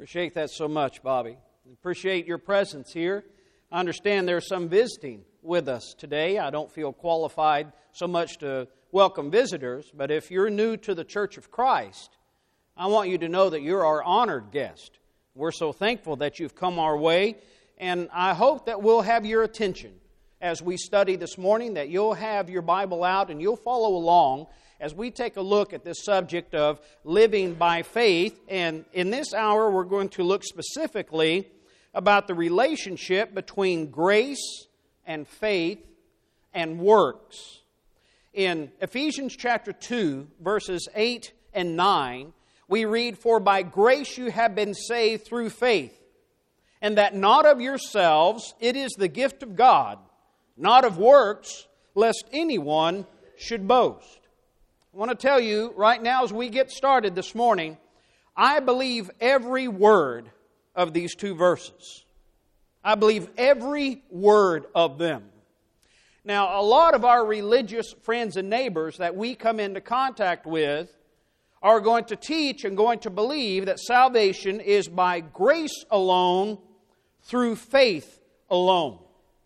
Appreciate that so much, Bobby. Appreciate your presence here. I understand there's some visiting with us today. I don't feel qualified so much to welcome visitors, but if you're new to the Church of Christ, I want you to know that you're our honored guest. We're so thankful that you've come our way, and I hope that we'll have your attention as we study this morning, that you'll have your Bible out and you'll follow along as we take a look at this subject of living by faith. And in this hour, we're going to look specifically about the relationship between grace and faith and works. In Ephesians chapter 2, verses 8 and 9, we read, "For by grace you have been saved through faith, and that not of yourselves, it is the gift of God, not of works, lest anyone should boast." I want to tell you right now as we get started this morning, I believe every word of these two verses. I believe every word of them. Now, a lot of our religious friends and neighbors that we come into contact with are going to teach and going to believe that salvation is by grace alone, through faith alone.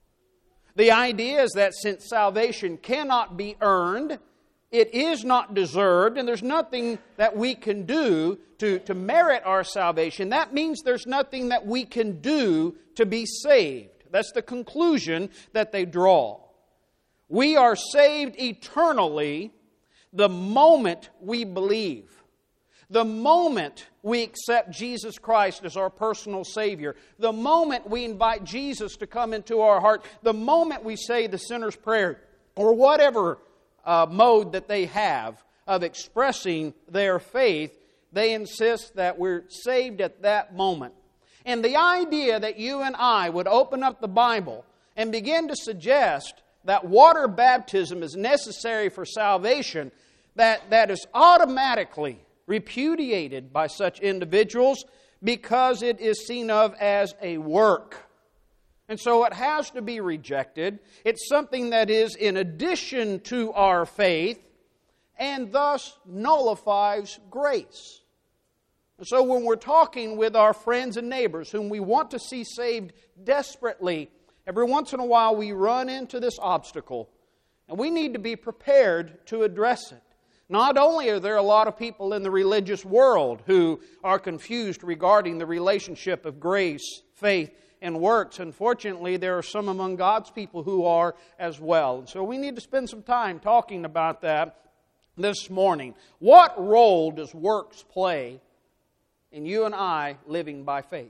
The idea is that since salvation cannot be earned, it is not deserved, and there's nothing that we can do to merit our salvation, that means there's nothing that we can do to be saved. That's the conclusion that they draw. We are saved eternally the moment we believe. The moment we accept Jesus Christ as our personal Savior, the moment we invite Jesus to come into our heart, the moment we say the sinner's prayer, or whatever mode that they have of expressing their faith, they insist that we're saved at that moment. And the idea that you and I would open up the Bible and begin to suggest that water baptism is necessary for salvation, that is automatically repudiated by such individuals because it is seen of as a work. And so it has to be rejected. It's something that is in addition to our faith and thus nullifies grace. And so when we're talking with our friends and neighbors whom we want to see saved desperately, every once in a while we run into this obstacle, and we need to be prepared to address it. Not only are there a lot of people in the religious world who are confused regarding the relationship of grace, faith, and works. Unfortunately, there are some among God's people who are as well. And so we need to spend some time talking about that this morning. What role does works play in you and I living by faith?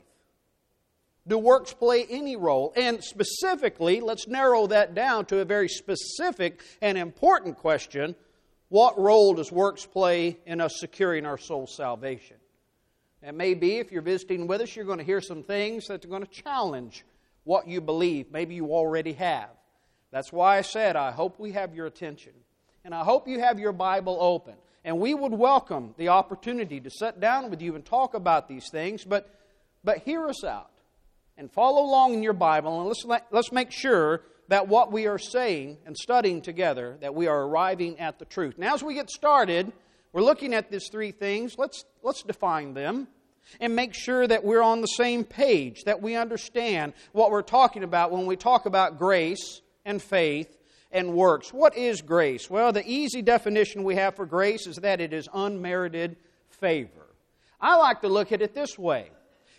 Do works play any role? And specifically, let's narrow that down to a very specific and important question. What role does works play in us securing our soul's salvation? It may be, if you're visiting with us, you're going to hear some things that are going to challenge what you believe. Maybe you already have. That's why I said I hope we have your attention. And I hope you have your Bible open. And we would welcome the opportunity to sit down with you and talk about these things. But hear us out and follow along in your Bible. And let's make sure that what we are saying and studying together, that we are arriving at the truth. Now, as we get started, we're looking at these three things. Let's define them and make sure that we're on the same page, that we understand what we're talking about when we talk about grace and faith and works. What is grace? Well, the easy definition we have for grace is that it is unmerited favor. I like to look at it this way.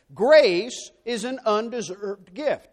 Grace is an undeserved gift.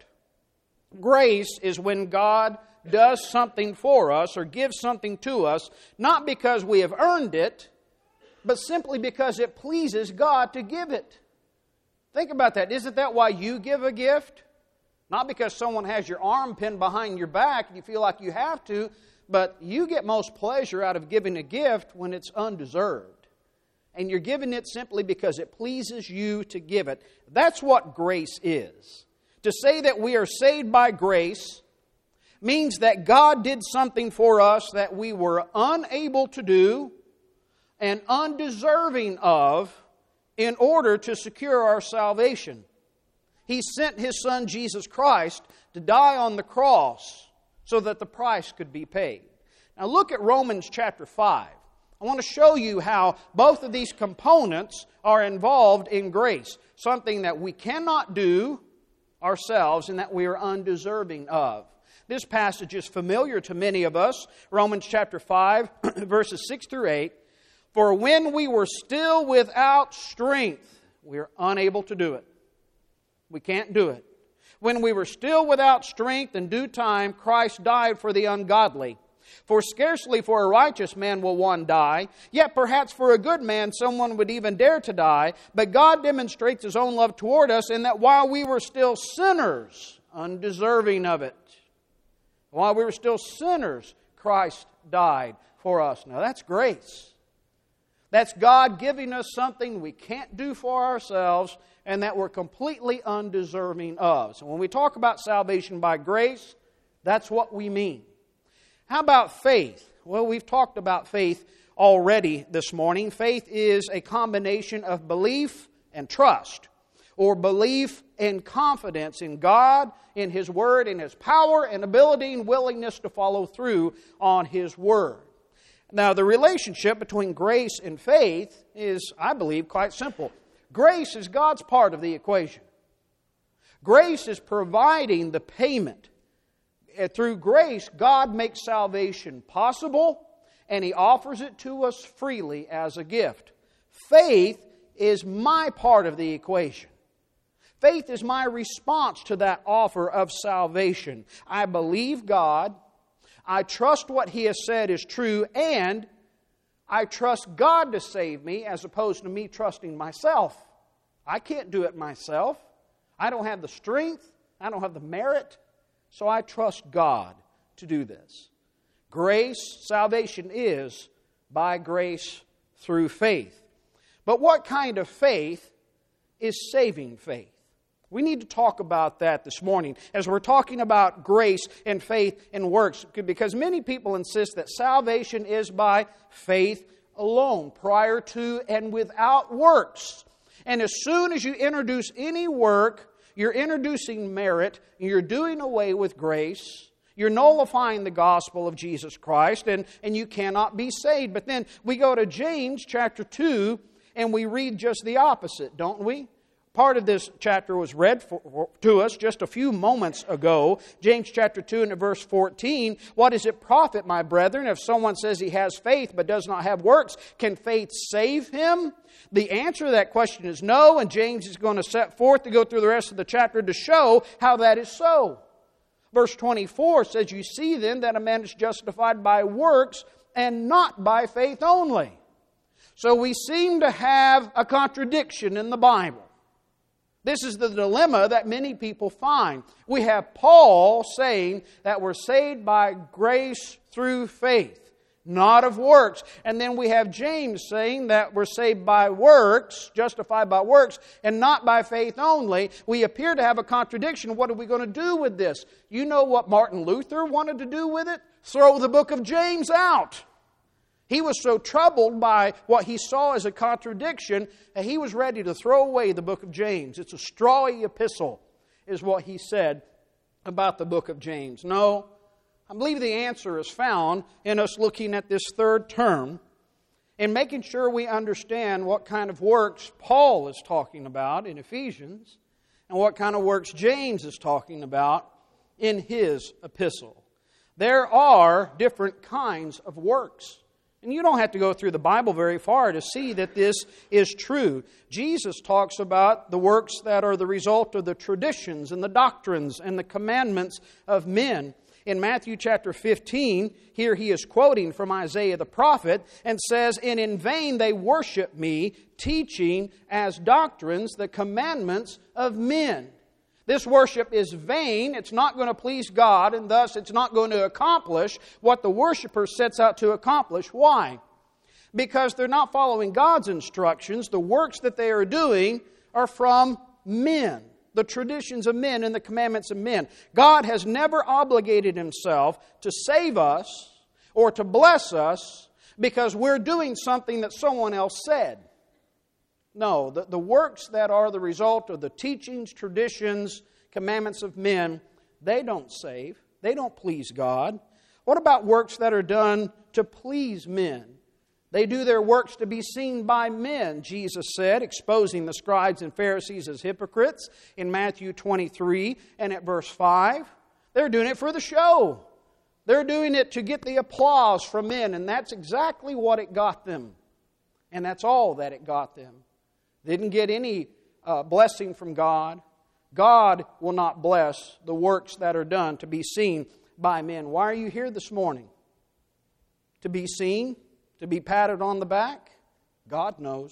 Grace is when God does something for us or gives something to us, not because we have earned it, but simply because it pleases God to give it. Think about that. Isn't that why you give a gift? Not because someone has your arm pinned behind your back and you feel like you have to, but you get most pleasure out of giving a gift when it's undeserved. And you're giving it simply because it pleases you to give it. That's what grace is. To say that we are saved by grace means that God did something for us that we were unable to do and undeserving of in order to secure our salvation. He sent His Son Jesus Christ to die on the cross so that the price could be paid. Now look at Romans chapter 5. I want to show you how both of these components are involved in grace. Something that we cannot do ourselves and that we are undeserving of. This passage is familiar to many of us. Romans chapter 5, verses 6 through 8. For when we were still without strength, we are unable to do it. We can't do it. When we were still without strength, in due time, Christ died for the ungodly. For scarcely for a righteous man will one die, yet perhaps for a good man someone would even dare to die. But God demonstrates His own love toward us in that while we were still sinners, undeserving of it, while we were still sinners, Christ died for us. Now that's grace. That's God giving us something we can't do for ourselves and that we're completely undeserving of. So when we talk about salvation by grace, that's what we mean. How about faith? Well, we've talked about faith already this morning. Faith is a combination of belief and trust, or belief and confidence in God, in His Word, in His power and ability and willingness to follow through on His Word. Now, the relationship between grace and faith is, I believe, quite simple. Grace is God's part of the equation. Grace is providing the payment. Through grace, God makes salvation possible, and He offers it to us freely as a gift. Faith is my part of the equation. Faith is my response to that offer of salvation. I believe God, I trust what He has said is true, and I trust God to save me as opposed to me trusting myself. I can't do it myself. I don't have the strength. I don't have the merit. So I trust God to do this. Grace, salvation is by grace through faith. But what kind of faith is saving faith? We need to talk about that this morning as we're talking about grace and faith and works, because many people insist that salvation is by faith alone, prior to and without works. And as soon as you introduce any work, you're introducing merit, and you're doing away with grace. You're nullifying the gospel of Jesus Christ, and you cannot be saved. But then we go to James chapter 2, and we read just the opposite, don't we? Part of this chapter was read to us just a few moments ago. James chapter 2 and verse 14. What does it profit, my brethren, if someone says he has faith but does not have works? Can faith save him? The answer to that question is no, and James is going to set forth to go through the rest of the chapter to show how that is so. Verse 24 says, you see then that a man is justified by works and not by faith only. So we seem to have a contradiction in the Bible. This is the dilemma that many people find. We have Paul saying that we're saved by grace through faith, not of works. And then we have James saying that we're saved by works, justified by works, and not by faith only. We appear to have a contradiction. What are we going to do with this? You know what Martin Luther wanted to do with it? Throw the book of James out. He was so troubled by what he saw as a contradiction that he was ready to throw away the book of James. It's a strawy epistle, is what he said about the book of James. No, I believe the answer is found in us looking at this third term and making sure we understand what kind of works Paul is talking about in Ephesians and what kind of works James is talking about in his epistle. There are different kinds of works. And you don't have to go through the Bible very far to see that this is true. Jesus talks about the works that are the result of the traditions and the doctrines and the commandments of men. In Matthew chapter 15, here he is quoting from Isaiah the prophet and says, and in vain they worship me, teaching as doctrines the commandments of men. This worship is vain. It's not going to please God, and thus it's not going to accomplish what the worshiper sets out to accomplish. Why? Because they're not following God's instructions. The works that they are doing are from men, the traditions of men and the commandments of men. God has never obligated Himself to save us or to bless us because we're doing something that someone else said. No, the works that are the result of the teachings, traditions, commandments of men, they don't save. They don't please God. What about works that are done to please men? They do their works to be seen by men, Jesus said, exposing the scribes and Pharisees as hypocrites in Matthew 23 and at verse 5. They're doing it for the show. They're doing it to get the applause from men, and that's exactly what it got them. And that's all that it got them. They didn't get any blessing from God. God will not bless the works that are done to be seen by men. Why are you here this morning? To be seen? To be patted on the back? God knows.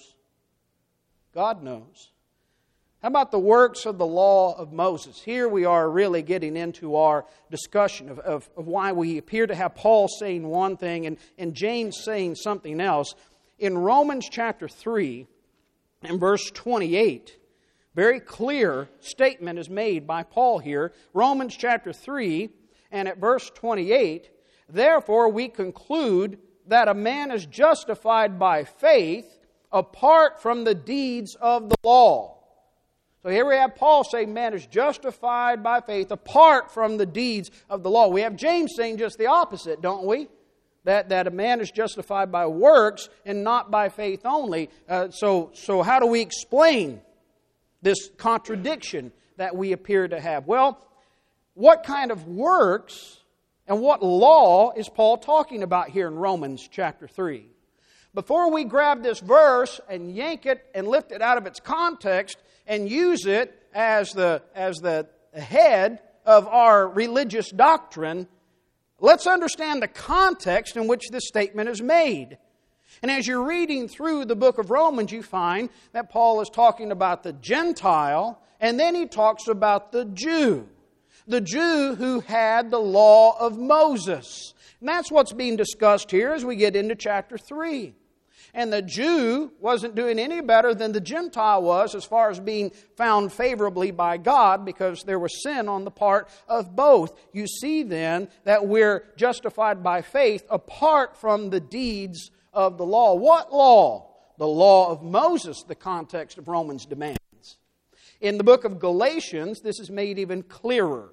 God knows. How about the works of the law of Moses? Here we are really getting into our discussion of why we appear to have Paul saying one thing and James saying something else. In Romans chapter 3 and verse 28, very clear statement is made by Paul here. Romans chapter 3 and at verse 28, therefore we conclude that a man is justified by faith apart from the deeds of the law. So here we have Paul saying man is justified by faith apart from the deeds of the law. We have James saying just the opposite, don't we? That a man is justified by works and not by faith only. So how do we explain this contradiction that we appear to have? Well, what kind of works and what law is Paul talking about here in Romans chapter 3? Before we grab this verse and yank it and lift it out of its context and use it as the head of our religious doctrine, let's understand the context in which this statement is made. And as you're reading through the book of Romans, you find that Paul is talking about the Gentile, and then he talks about the Jew. The Jew who had the law of Moses. And that's what's being discussed here as we get into chapter 3. And the Jew wasn't doing any better than the Gentile was as far as being found favorably by God because there was sin on the part of both. You see then that we're justified by faith apart from the deeds of the law. What law? The law of Moses, the context of Romans demands. In the book of Galatians, this is made even clearer.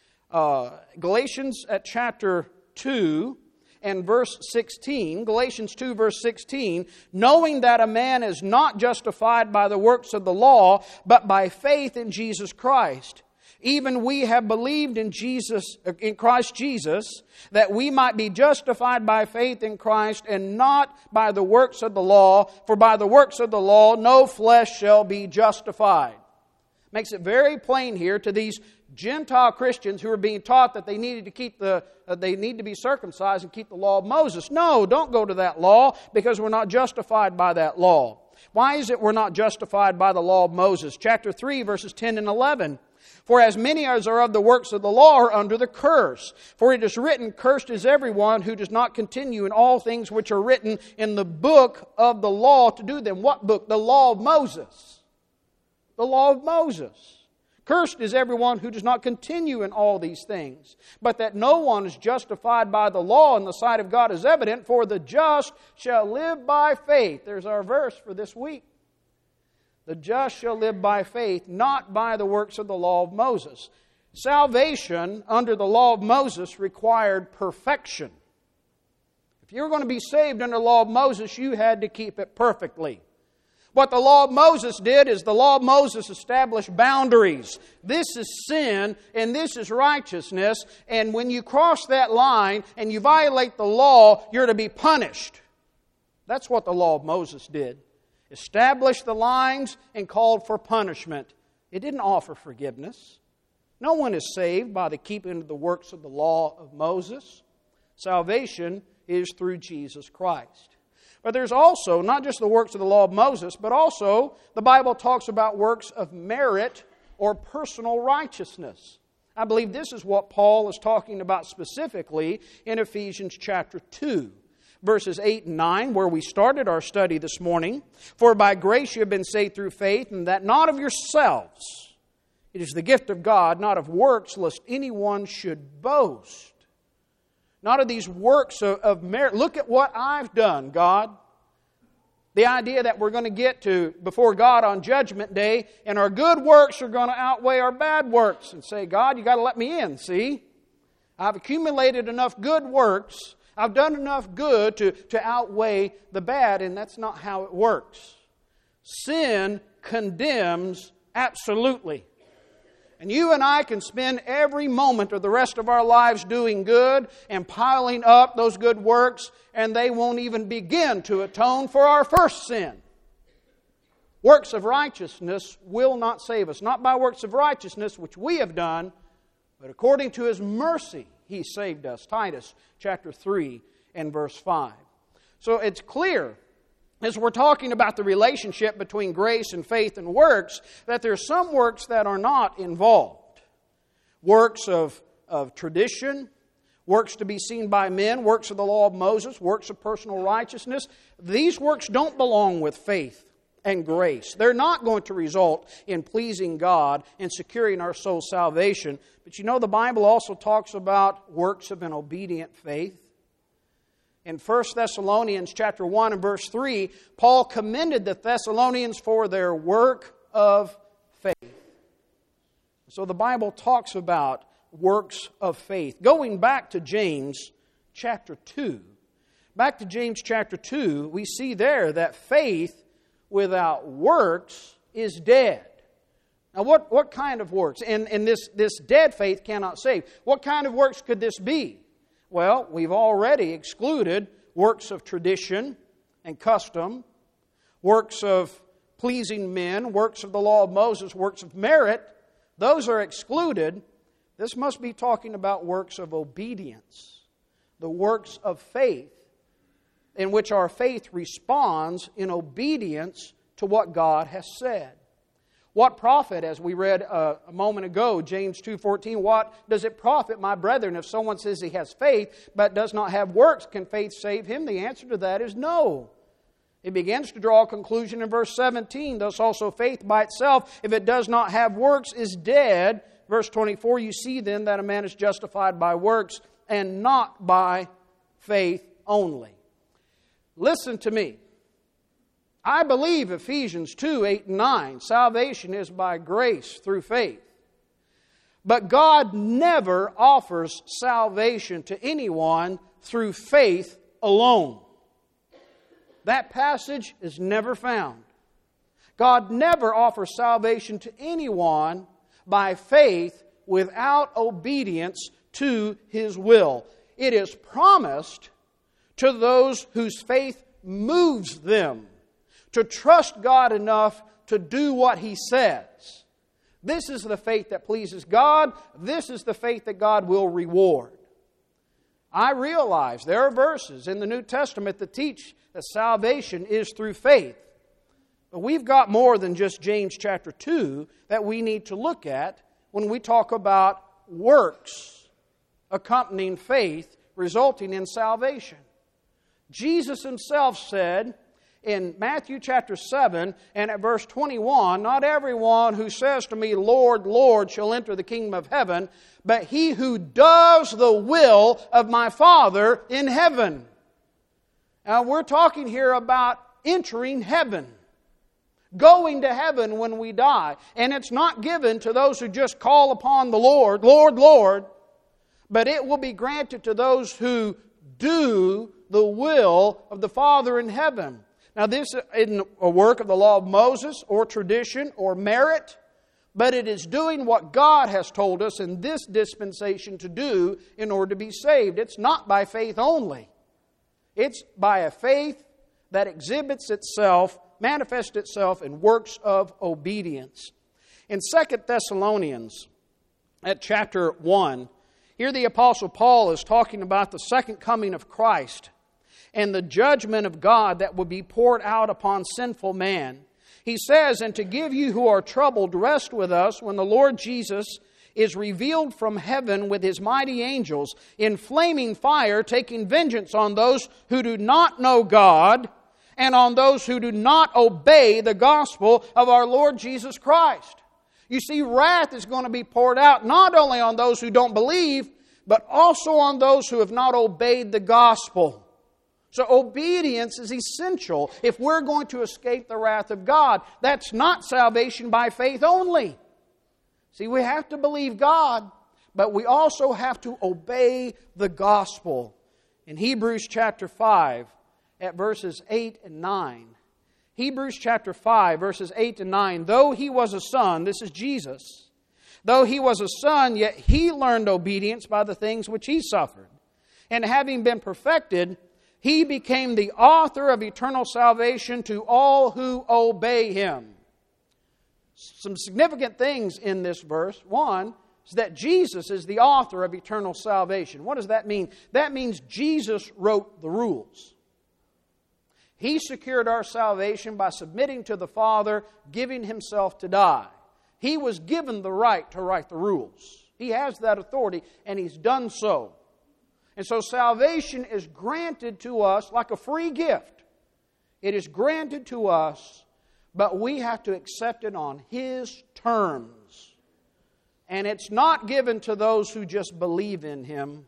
Galatians at chapter 2 and verse 16, Galatians 2 verse 16, knowing that a man is not justified by the works of the law, but by faith in Jesus Christ. Even we have believed in Christ Jesus, that we might be justified by faith in Christ and not by the works of the law. For by the works of the law no flesh shall be justified. Makes it very plain here to these Gentile Christians who are being taught that they needed to keep they need to be circumcised and keep the law of Moses. No, don't go to that law because we're not justified by that law. Why is it we're not justified by the law of Moses? Chapter 3, verses 10 and 11. For as many as are of the works of the law are under the curse. For it is written, cursed is everyone who does not continue in all things which are written in the book of the law to do them. What book? The law of Moses. The law of Moses. Cursed is everyone who does not continue in all these things. But that no one is justified by the law in the sight of God is evident, for the just shall live by faith. There's our verse for this week. The just shall live by faith, not by the works of the law of Moses. Salvation under the law of Moses required perfection. If you were going to be saved under the law of Moses, you had to keep it perfectly. What the law of Moses did is the law of Moses established boundaries. This is sin and this is righteousness. And when you cross that line and you violate the law, you're to be punished. That's what the law of Moses did. Established the lines and called for punishment. It didn't offer forgiveness. No one is saved by the keeping of the works of the law of Moses. Salvation is through Jesus Christ. But there's also not just the works of the law of Moses, but also the Bible talks about works of merit or personal righteousness. I believe this is what Paul is talking about specifically in Ephesians chapter 2, verses 8 and 9, where we started our study this morning. For by grace you have been saved through faith, and that not of yourselves. It is the gift of God, not of works, lest anyone should boast. Not of these works of merit. Look at what I've done, God. The idea that we're going to get to before God on Judgment Day, and our good works are going to outweigh our bad works. And say, God, you got to let me in, see? I've accumulated enough good works I've done enough good to outweigh the bad, and that's not how it works. Sin condemns absolutely. And you and I can spend every moment of the rest of our lives doing good and piling up those good works, and they won't even begin to atone for our first sin. Works of righteousness will not save us. Not by works of righteousness which we have done, but according to His mercy He saved us. Titus chapter 3 and verse 5. So it's clear, as we're talking about the relationship between grace and faith and works, that there are some works that are not involved. Works of tradition, works to be seen by men, works of the law of Moses, works of personal righteousness. These works don't belong with faith and grace. They're not going to result in pleasing God and securing our soul's salvation. But you know, the Bible also talks about works of an obedient faith. In 1 Thessalonians chapter 1 and verse 3, Paul commended the Thessalonians for their work of faith. So the Bible talks about works of faith. Going back to James chapter 2. Back to James chapter 2, we see there that faith without works is dead. Now what kind of works? And this dead faith cannot save. What kind of works could this be? Well, we've already excluded works of tradition and custom, works of pleasing men, works of the law of Moses, works of merit. Those are excluded. This must be talking about works of obedience, the works of faith, in which our faith responds in obedience to what God has said. What profit, as we read a moment ago, James 2:14, what does it profit, my brethren, if someone says he has faith but does not have works? Can faith save him? The answer to that is no. It begins to draw a conclusion in verse 17. Thus also faith by itself, if it does not have works, is dead. Verse 24, you see then that a man is justified by works and not by faith only. Listen to me. I believe Ephesians 2, 8 and 9. Salvation is by grace through faith. But God never offers salvation to anyone through faith alone. That passage is never found. God never offers salvation to anyone by faith without obedience to His will. It is promised to those whose faith moves them to trust God enough to do what He says. This is the faith that pleases God. This is the faith that God will reward. I realize there are verses in the New Testament that teach that salvation is through faith. But we've got more than just James chapter 2 that we need to look at when we talk about works accompanying faith resulting in salvation. Jesus Himself said in Matthew chapter 7 and at verse 21, not everyone who says to me, Lord, Lord, shall enter the kingdom of heaven, but he who does the will of my Father in heaven. Now we're talking here about entering heaven, going to heaven when we die. And it's not given to those who just call upon the Lord, Lord, Lord, but it will be granted to those who do the will of the Father in heaven. Now this isn't a work of the law of Moses or tradition or merit, but it is doing what God has told us in this dispensation to do in order to be saved. It's not by faith only. It's by a faith that exhibits itself, manifests itself in works of obedience. In 2 Thessalonians, at chapter 1, here the Apostle Paul is talking about the second coming of Christ and the judgment of God that will be poured out upon sinful man. He says, and to give you who are troubled rest with us when the Lord Jesus is revealed from heaven with His mighty angels in flaming fire, taking vengeance on those who do not know God and on those who do not obey the gospel of our Lord Jesus Christ. You see, wrath is going to be poured out not only on those who don't believe, but also on those who have not obeyed the gospel. So obedience is essential if we're going to escape the wrath of God. That's not salvation by faith only. See, we have to believe God, but we also have to obey the gospel. in Hebrews chapter 5 at verses 8 and 9. Hebrews chapter 5, verses 8 and 9. Though he was a son, this is Jesus, though he was a son, yet he learned obedience by the things which he suffered. And having been perfected, he became the author of eternal salvation to all who obey him. Some significant things in this verse. One is that Jesus is the author of eternal salvation. What does that mean? That means Jesus wrote the rules. He secured our salvation by submitting to the Father, giving himself to die. He was given the right to write the rules. He has that authority, and he's done so. And so salvation is granted to us like a free gift. It is granted to us, but we have to accept it on his terms. And it's not given to those who just believe in him.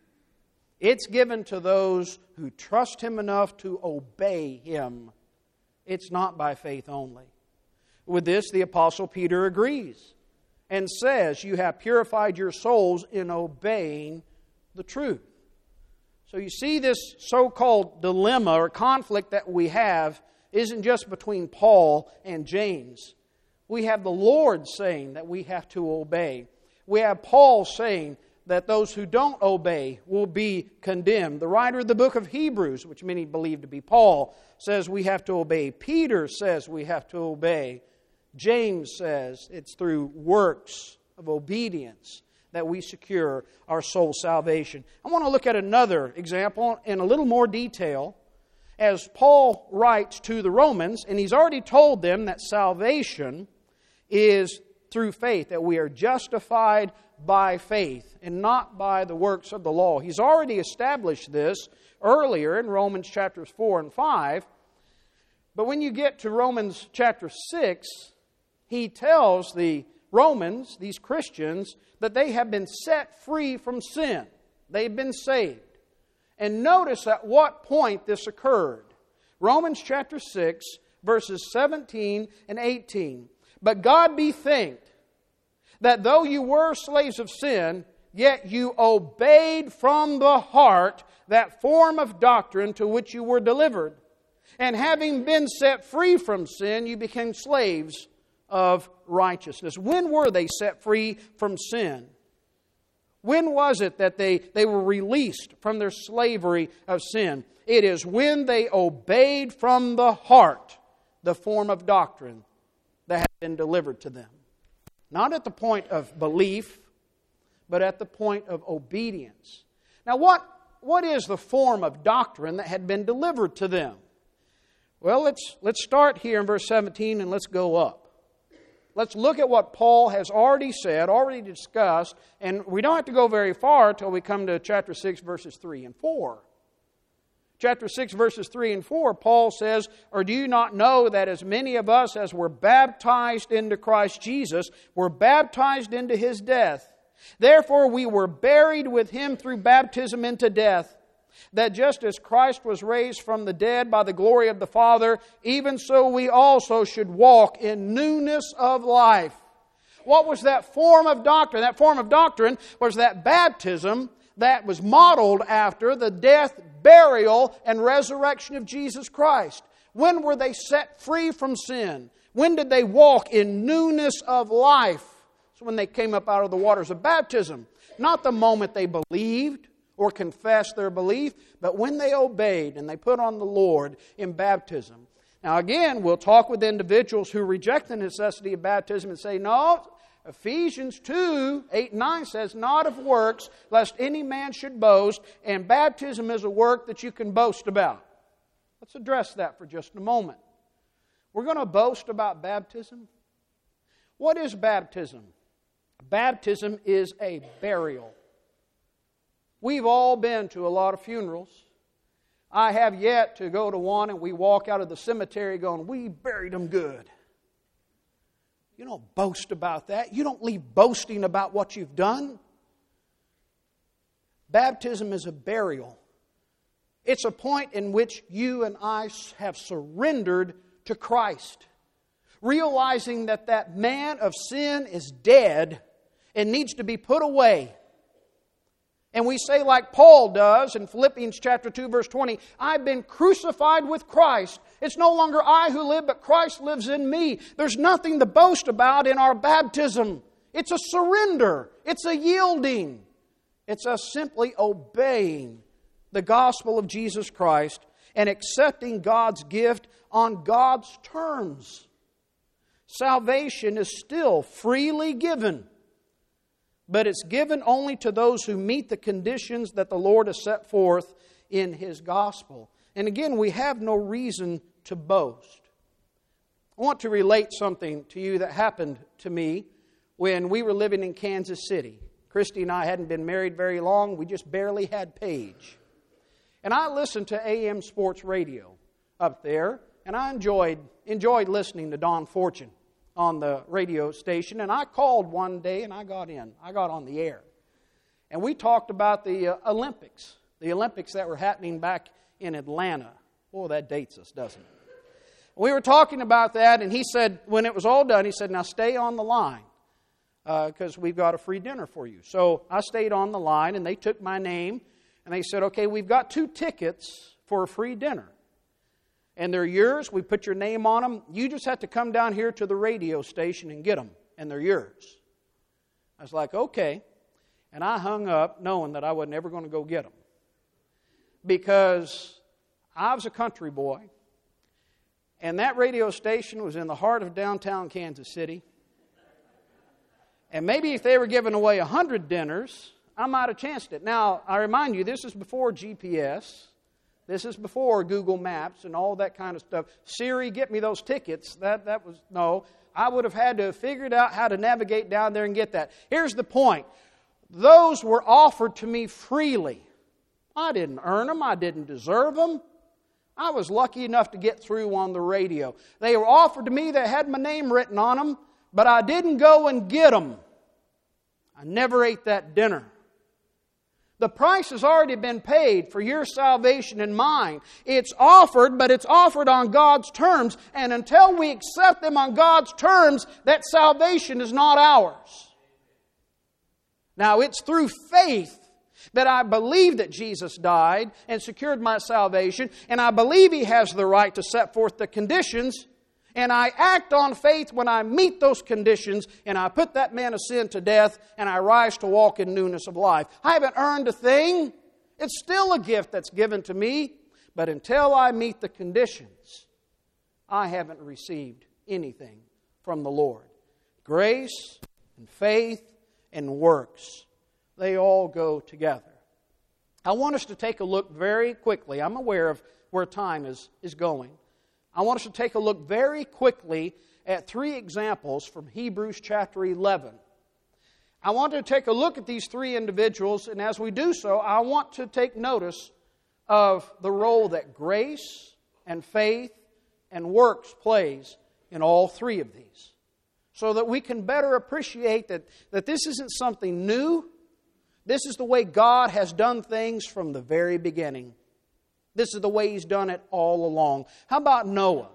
It's given to those who trust him enough to obey him. It's not by faith only. With this, the Apostle Peter agrees and says, you have purified your souls in obeying the truth. So you see, this so-called dilemma or conflict that we have isn't just between Paul and James. We have the Lord saying that we have to obey. We have Paul saying that those who don't obey will be condemned. The writer of the book of Hebrews, which many believe to be Paul, says we have to obey. Peter says we have to obey. James says it's through works of obedience that we secure our soul salvation. I want to look at another example in a little more detail as Paul writes to the Romans, and he's already told them that salvation is through faith, that we are justified by faith and not by the works of the law. He's already established this earlier in Romans chapters 4 and 5. But when you get to Romans chapter 6, he tells the Romans, these Christians, that they have been set free from sin. They've been saved. And notice at what point this occurred. Romans chapter 6, verses 17 and 18. But God be thanked that though you were slaves of sin, yet you obeyed from the heart that form of doctrine to which you were delivered. And having been set free from sin, you became slaves of righteousness. When were they set free from sin? When was it that they were released from their slavery of sin? It is when they obeyed from the heart the form of doctrine that had been delivered to them. Not at the point of belief, but at the point of obedience. Now what is the form of doctrine that had been delivered to them? Well, let's start here in verse 17 and let's go up. Let's look at what Paul has already said, already discussed, and we don't have to go very far until we come to chapter 6, verses 3 and 4. Chapter 6, verses 3 and 4, Paul says, or do you not know that as many of us as were baptized into Christ Jesus were baptized into His death? Therefore we were buried with Him through baptism into death, that just as Christ was raised from the dead by the glory of the Father, even so we also should walk in newness of life. What was that form of doctrine? That form of doctrine was that baptism that was modeled after the death, burial, and resurrection of Jesus Christ. When were they set free from sin? When did they walk in newness of life? It's when they came up out of the waters of baptism. Not the moment they believed or confessed their belief, but when they obeyed and they put on the Lord in baptism. Now again, we'll talk with individuals who reject the necessity of baptism and say, no, Ephesians 2, 8 and 9 says, not of works, lest any man should boast, and baptism is a work that you can boast about. Let's address that for just a moment. We're going to boast about baptism. What is baptism? Baptism is a burial. We've all been to a lot of funerals. I have yet to go to one and we walk out of the cemetery going, we buried them good. You don't boast about that. You don't leave boasting about what you've done. Baptism is a burial. It's a point in which you and I have surrendered to Christ, realizing that that man of sin is dead and needs to be put away. And we say like Paul does in Philippians chapter 2, verse 20, I've been crucified with Christ. It's no longer I who live, but Christ lives in me. There's nothing to boast about in our baptism. It's a surrender. It's a yielding. It's us simply obeying the gospel of Jesus Christ and accepting God's gift on God's terms. Salvation is still freely given, but it's given only to those who meet the conditions that the Lord has set forth in His gospel. And again, we have no reason to boast. I want to relate something to you that happened to me when we were living in Kansas City. Christy and I hadn't been married very long. We just barely had Paige. And I listened to AM sports radio up there, and I enjoyed listening to Don Fortune on the radio station. And I called one day, and I got on the air. And we talked about the Olympics that were happening back in Atlanta. Oh, that dates us, doesn't it? We were talking about that, and he said, when it was all done, he said, now stay on the line, because we've got a free dinner for you. So I stayed on the line, and they took my name, and they said, okay, we've got 2 tickets for a free dinner. And they're yours. We put your name on them. You just have to come down here to the radio station and get them, and they're yours. I was like, okay. And I hung up knowing that I was never going to go get them. Because I was a country boy, and that radio station was in the heart of downtown Kansas City. And maybe if they were giving away 100 dinners, I might have chanced it. Now, I remind you, this is before GPS. This is before Google Maps and all that kind of stuff. Siri, get me those tickets. That was, no. I would have had to have figured out how to navigate down there and get that. Here's the point. Those were offered to me freely. I didn't earn them. I didn't deserve them. I was lucky enough to get through on the radio. They were offered to me. They had my name written on them, but I didn't go and get them. I never ate that dinner. The price has already been paid for your salvation and mine. It's offered, but it's offered on God's terms. And until we accept them on God's terms, that salvation is not ours. Now, it's through faith that I believe that Jesus died and secured my salvation, and I believe He has the right to set forth the conditions, and I act on faith when I meet those conditions, and I put that man of sin to death, and I rise to walk in newness of life. I haven't earned a thing. It's still a gift that's given to me, but until I meet the conditions, I haven't received anything from the Lord. Grace and faith and works, they all go together. I want us to take a look very quickly. I'm aware of where time is going. I want us to take a look very quickly at 3 examples from Hebrews chapter 11. I want to take a look at these 3 individuals, and as we do so, I want to take notice of the role that grace and faith and works plays in all 3 of these, so that we can better appreciate that this isn't something new. This is the way God has done things from the very beginning. This is the way He's done it all along. How about Noah?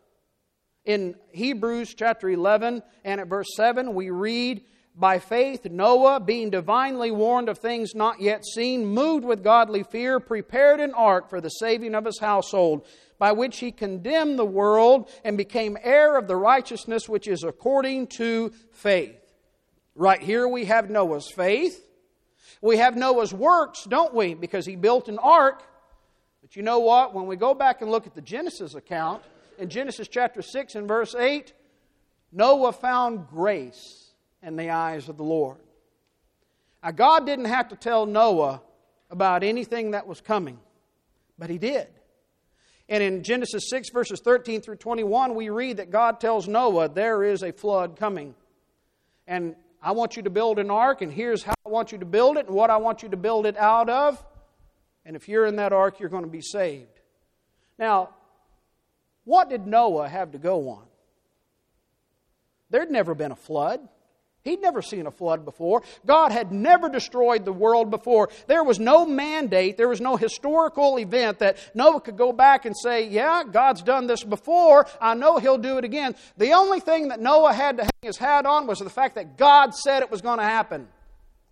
In Hebrews chapter 11 and at verse 7, we read, by faith Noah, being divinely warned of things not yet seen, moved with godly fear, prepared an ark for the saving of his household, by which he condemned the world and became heir of the righteousness which is according to faith. Right here we have Noah's faith. We have Noah's works, don't we? Because he built an ark. But you know what? When we go back and look at the Genesis account, in Genesis chapter 6 and verse 8, Noah found grace in the eyes of the Lord. Now, God didn't have to tell Noah about anything that was coming, but He did. And in Genesis 6 verses 13 through 21, we read that God tells Noah, there is a flood coming. And I want you to build an ark, and here's how I want you to build it, and what I want you to build it out of. And if you're in that ark, you're going to be saved. Now, what did Noah have to go on? There'd never been a flood. He'd never seen a flood before. God had never destroyed the world before. There was no mandate, there was no historical event that Noah could go back and say, yeah, God's done this before, I know He'll do it again. The only thing that Noah had to hang his hat on was the fact that God said it was going to happen.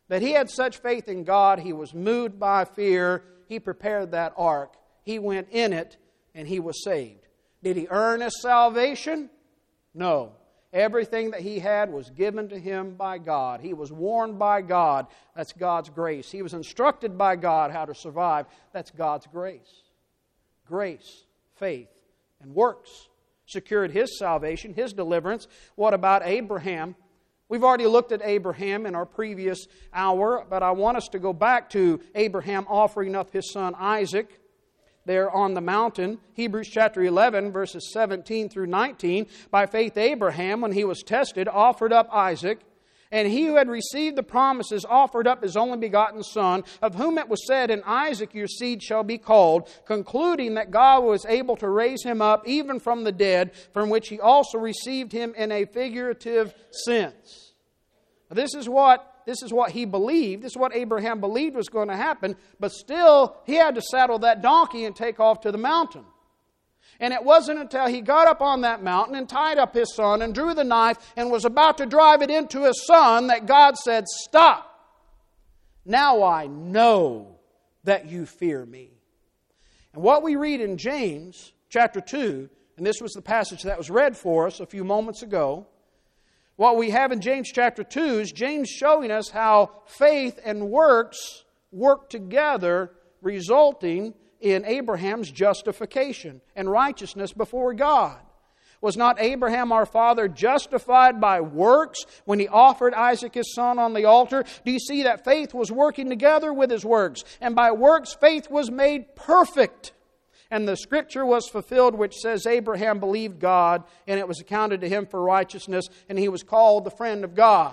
But he had such faith in God, he was moved by fear. He prepared that ark. He went in it, and he was saved. Did he earn his salvation? No. Everything that he had was given to him by God. He was warned by God. That's God's grace. He was instructed by God how to survive. That's God's grace. Grace, faith, and works secured his salvation, his deliverance. What about Abraham? We've already looked at Abraham in our previous hour, but I want us to go back to Abraham offering up his son Isaac there on the mountain. Hebrews chapter 11, verses 17 through 19. By faith Abraham, when he was tested, offered up Isaac. And he who had received the promises offered up his only begotten son, of whom it was said, in Isaac your seed shall be called, concluding that God was able to raise him up even from the dead, from which he also received him in a figurative sense. This is what he believed. This is what Abraham believed was going to happen. But still, he had to saddle that donkey and take off to the mountain. And it wasn't until he got up on that mountain and tied up his son and drew the knife and was about to drive it into his son that God said, "Stop. Now I know that you fear me." And what we read in James chapter 2, and this was the passage that was read for us a few moments ago, what we have in James chapter 2 is James showing us how faith and works work together, resulting in Abraham's justification and righteousness before God. Was not Abraham our father justified by works when he offered Isaac his son on the altar? Do you see that faith was working together with his works? And by works faith was made perfect. And the scripture was fulfilled which says, Abraham believed God, and it was accounted to him for righteousness, and he was called the friend of God.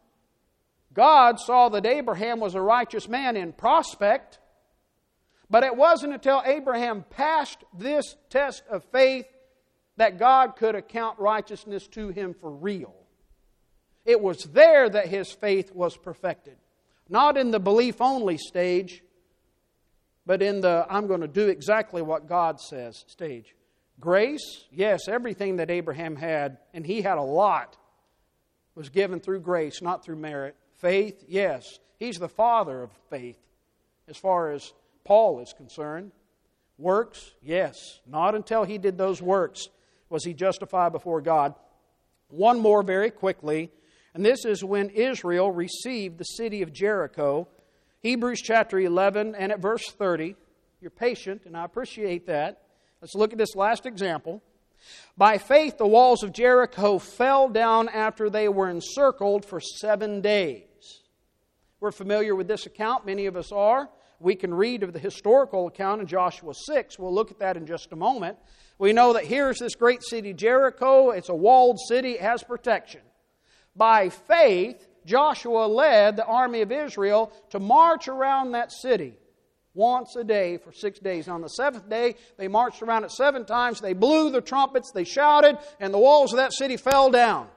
God saw that Abraham was a righteous man in prospect, but it wasn't until Abraham passed this test of faith that God could account righteousness to him for real. It was there that his faith was perfected. Not in the belief-only stage, but in the I'm going to do exactly what God says stage. Grace, yes, everything that Abraham had, and he had a lot, was given through grace, not through merit. Faith, yes, he's the father of faith as far as Paul is concerned. Works, yes, not until he did those works was he justified before God. One more very quickly, and this is when Israel received the city of Jericho. Hebrews chapter 11 and at verse 30. You're patient, and I appreciate that. Let's look at this last example. By faith, the walls of Jericho fell down after they were encircled for 7 days. We're familiar with this account. Many of us are. We can read of the historical account in Joshua 6. We'll look at that in just a moment. We know that here's this great city, Jericho. It's a walled city. It has protection. By faith, Joshua led the army of Israel to march around that city once a day for 6 days. On the seventh day, they marched around it 7 times. They blew the trumpets, they shouted, and the walls of that city fell down.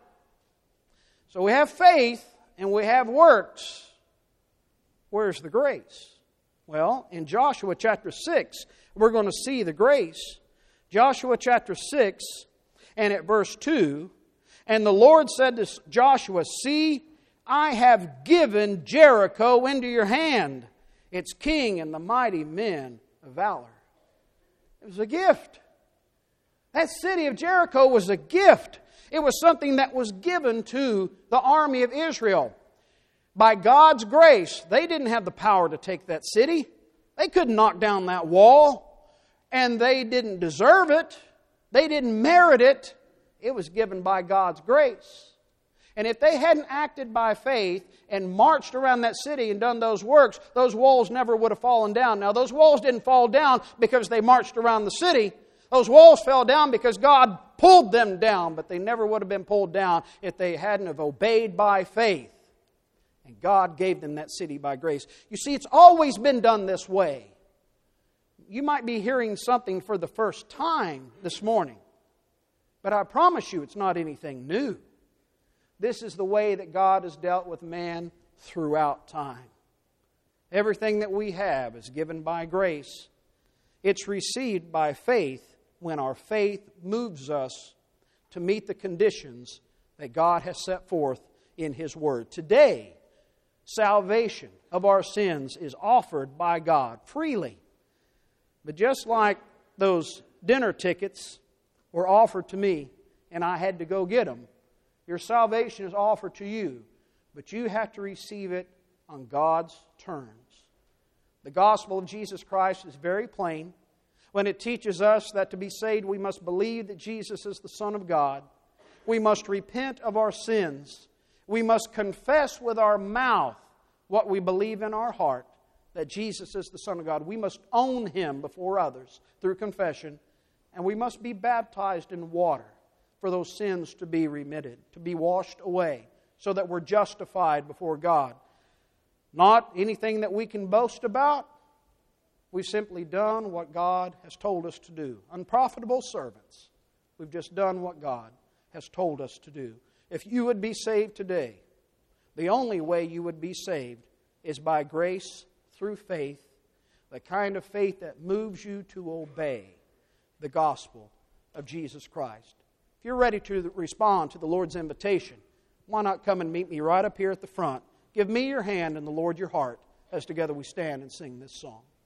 So we have faith and we have works. Where's the grace? Well, in Joshua chapter 6, we're going to see the grace. Joshua chapter 6 and at verse 2, and the Lord said to Joshua, "See, I have given Jericho into your hand, its king and the mighty men of valor." It was a gift. That city of Jericho was a gift. It was something that was given to the army of Israel. By God's grace, they didn't have the power to take that city. They couldn't knock down that wall. And they didn't deserve it. They didn't merit it. It was given by God's grace. And if they hadn't acted by faith and marched around that city and done those works, those walls never would have fallen down. Now, those walls didn't fall down because they marched around the city. Those walls fell down because God pulled them down, but they never would have been pulled down if they hadn't have obeyed by faith. And God gave them that city by grace. You see, it's always been done this way. You might be hearing something for the first time this morning, but I promise you it's not anything new. This is the way that God has dealt with man throughout time. Everything that we have is given by grace. It's received by faith when our faith moves us to meet the conditions that God has set forth in His Word. Today, salvation of our sins is offered by God freely. But just like those dinner tickets were offered to me and I had to go get them, your salvation is offered to you, but you have to receive it on God's terms. The gospel of Jesus Christ is very plain when it teaches us that to be saved we must believe that Jesus is the Son of God. We must repent of our sins. We must confess with our mouth what we believe in our heart, that Jesus is the Son of God. We must own Him before others through confession, and we must be baptized in water for those sins to be remitted, to be washed away, so that we're justified before God. Not anything that we can boast about. We've simply done what God has told us to do. Unprofitable servants. We've just done what God has told us to do. If you would be saved today, the only way you would be saved is by grace through faith, the kind of faith that moves you to obey the gospel of Jesus Christ. If you're ready to respond to the Lord's invitation, why not come and meet me right up here at the front? Give me your hand and the Lord your heart as together we stand and sing this song.